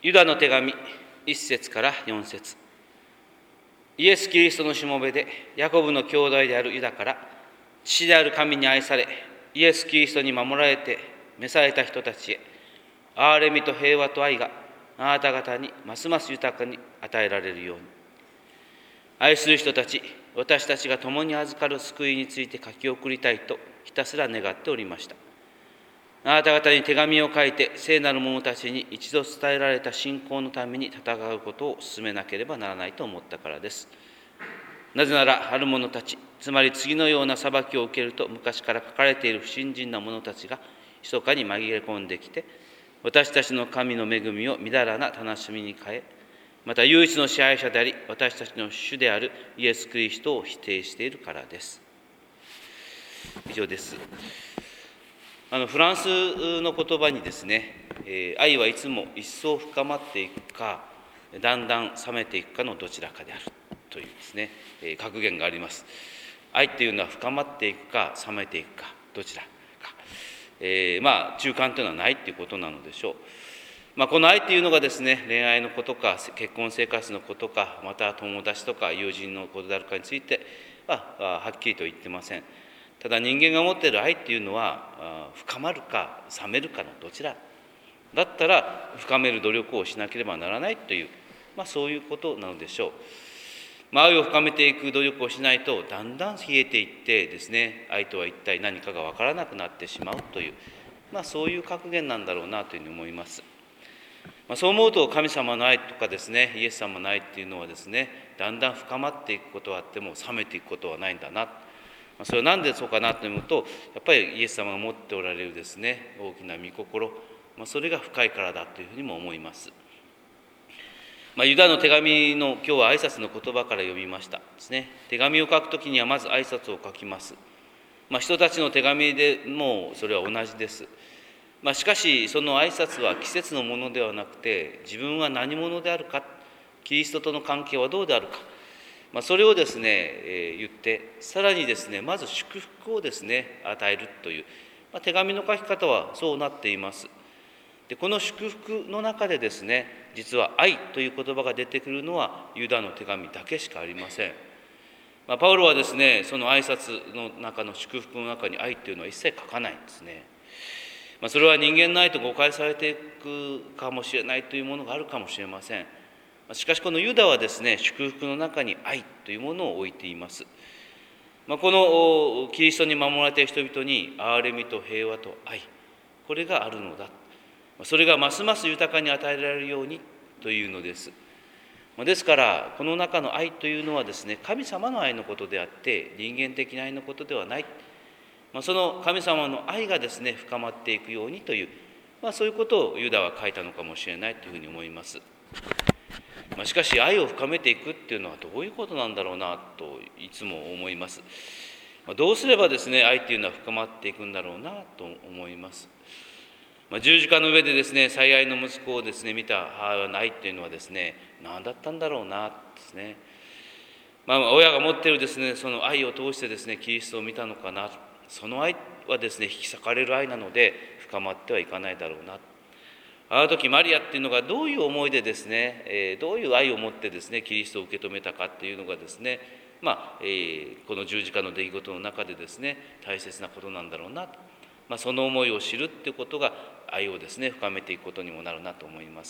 ユダの手紙1節から4節。イエス・キリストのしもべでヤコブの兄弟であるユダから、父である神に愛され、イエス・キリストに守られて召された人たちへ、憐れみと平和と愛があなた方にますます豊かに与えられるように。愛する人たち、私たちが共に預かる救いについて書き送りたいとひたすら願っておりました。あなた方に手紙を書いて、聖なる者たちに一度伝えられた信仰のために戦うことを進めなければならないと思ったからです。なぜなら、ある者たち、つまり次のような裁きを受けると昔から書かれている不信心な者たちが密かに紛れ込んできて、私たちの神の恵みをみだらな楽しみに変え、また唯一の支配者であり、私たちの主であるイエス・キリストを否定しているからです。以上です。フランスの言葉にですね、愛はいつも一層深まっていくか、だんだん冷めていくかのどちらかであるというですね、格言があります。愛っていうのは深まっていくか冷めていくかどちらか、中間というのはないということなのでしょう。この愛というのがですね、恋愛のことか結婚生活のことか、また友達とか友人のことであるかについてはっきりと言ってません。ただ人間が持っている愛っていうのは深まるか冷めるかのどちらだったら深める努力をしなければならないという、そういうことなのでしょう。愛を深めていく努力をしないとだんだん冷えていってですね、愛とは一体何かが分からなくなってしまうという、そういう格言なんだろうなというふうに思います。そう思うと神様の愛とかですね、イエス様の愛っていうのはですね、だんだん深まっていくことはあっても冷めていくことはないんだな。それは何でそうかなと思うと、やっぱりイエス様が持っておられるですね、大きな御心、それが深いからだというふうにも思います。ユダの手紙の今日は挨拶の言葉から読みましたですね。手紙を書くときにはまず挨拶を書きます。人たちの手紙でもそれは同じです。しかしその挨拶は季節のものではなくて、自分は何者であるか、キリストとの関係はどうであるか、それをですね、言って、さらにですね、まず祝福をですね、与えるという、手紙の書き方はそうなっています。で、この祝福の中でですね、実は愛という言葉が出てくるのはユダの手紙だけしかありません。パウロはですね、その挨拶の中の祝福の中に愛というのは一切書かないんですね。それは人間の愛と誤解されていくかもしれないというものがあるかもしれません。しかしこのユダはですね、祝福の中に愛というものを置いています。このキリストに守られている人々に憐れみと平和と愛、これがあるのだ。それがますます豊かに与えられるようにというのです。ですからこの中の愛というのはですね、神様の愛のことであって人間的な愛のことではない。その神様の愛がですね、深まっていくようにという、そういうことをユダは書いたのかもしれないというふうに思います。しかし愛を深めていくっていうのはどういうことなんだろうなといつも思います。どうすればですね、愛っていうのは深まっていくんだろうなと思います。十字架の上でですね、最愛の息子をですね見た母親の愛っていうのはですね、何だったんだろうなですね。親が持っているですね、その愛を通してですね、キリストを見たのかな。その愛はですね、引き裂かれる愛なので深まってはいかないだろうな。あの時マリアっていうのがどういう思いでですね、どういう愛を持ってですね、キリストを受け止めたかっていうのがですね、この十字架の出来事の中でですね、大切なことなんだろうなと。その思いを知るっていうことが愛をですね、深めていくことにもなるなと思います。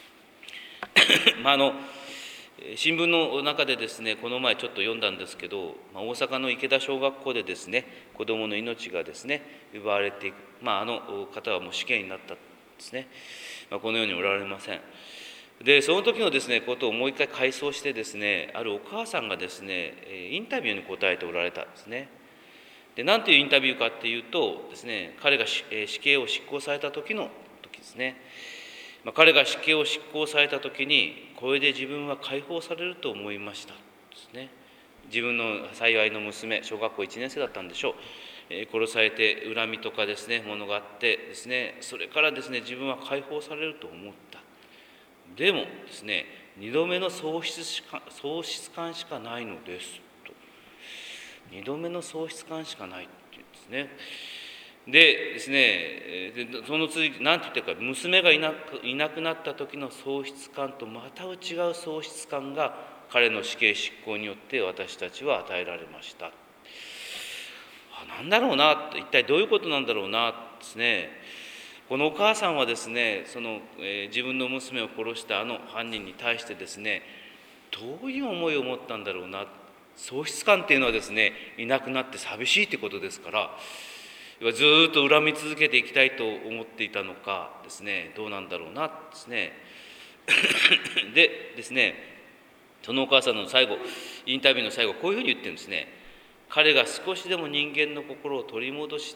新聞の中でですね、この前ちょっと読んだんですけど、大阪の池田小学校でですね、子どもの命がですね、奪われていく、あの方はもう死刑になったんですね。このようにおられません。で、その時のですね、ことをもう一回回想してですね、あるお母さんがですね、インタビューに答えておられたんですね。で、何ていうインタビューかっていうとですね、彼が死刑を執行された時ですね、彼が死刑を執行された時に、これで自分は解放されると思いましたですね。自分の幸いの娘、小学校1年生だったんでしょう。殺されて恨みとかですね、ものがあってですね、それからですね、自分は解放されると思った。でもですね、2度目の喪失感しかないのですと。2度目の喪失感しかないっていうんですね。 でですね、その続き、何て言ったか、娘がいなくなった時の喪失感とまた違う喪失感が彼の死刑執行によって私たちは与えられました。なんだろうな、一体どういうことなんだろうなですね。このお母さんはですね、自分の娘を殺した犯人に対してですね、どういう思いを持ったんだろうな。喪失感っていうのはですね、いなくなって寂しいってことですから、ずっと恨み続けていきたいと思っていたのかですね、どうなんだろうなですね。でですね、そのお母さんの最後、インタビューの最後、こういうふうに言ってるんですね。彼が少しでも人間の心を取り戻して、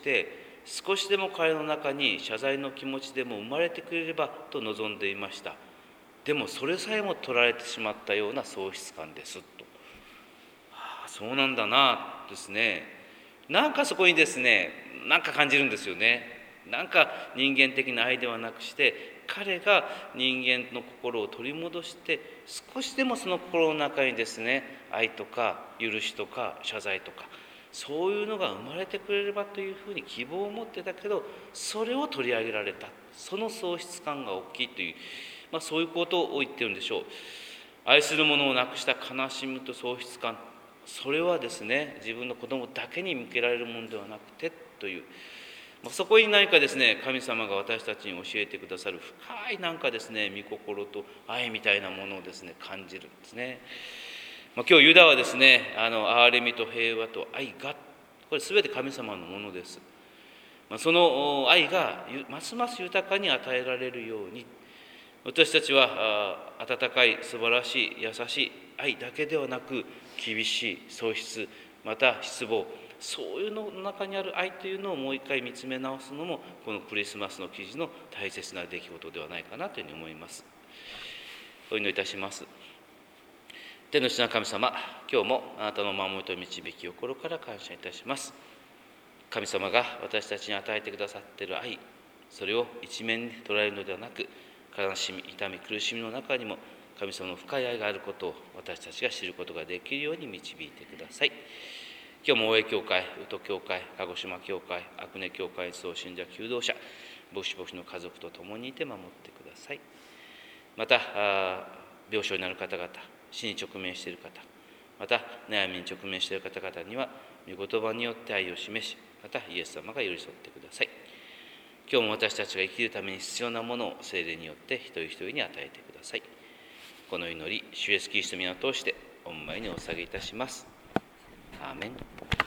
少しでも彼の中に謝罪の気持ちでも生まれてくれればと望んでいました。でもそれさえも取られてしまったような喪失感ですと。そうなんだなですね。なんかそこにですね、なんか感じるんですよね。なんか人間的な愛ではなくして、彼が人間の心を取り戻して、少しでもその心の中にですね、愛とか許しとか謝罪とか、そういうのが生まれてくれればというふうに希望を持ってたけど、それを取り上げられた。その喪失感が大きいという、そういうことを言ってるんでしょう。愛する者を亡くした悲しみと喪失感、それはですね、自分の子供だけに向けられるものではなくてという、そこに何かですね、神様が私たちに教えてくださる深いなんかですね、御心と愛みたいなものをですね、感じるんですね。今日ユダはですね、憐れみと平和と愛が、これ全て神様のものです。その愛がますます豊かに与えられるように、私たちは温かい素晴らしい優しい愛だけではなく、厳しい喪失、また失望、そういうの中にある愛というのをもう一回見つめ直すのも、このクリスマスの記事の大切な出来事ではないかなというふうに思います。お祈りいたします。天の父な神様、今日もあなたの守りと導きを心から感謝いたします。神様が私たちに与えてくださっている愛、それを一面に捉えるのではなく、悲しみ、痛み、苦しみの中にも神様の深い愛があることを私たちが知ることができるように導いてください。今日も大江教会、宇都教会、鹿児島教会、阿久根教会総信者求道者、牧師牧師の家族と共にいて守ってください。また病床になる方々、死に直面している方、また悩みに直面している方々には御言葉によって愛を示し、またイエス様が寄り添ってください。今日も私たちが生きるために必要なものを聖霊によって一人一人に与えてください。この祈り、主イエスキリストの皆を通して御前にお捧げいたします。アーメン。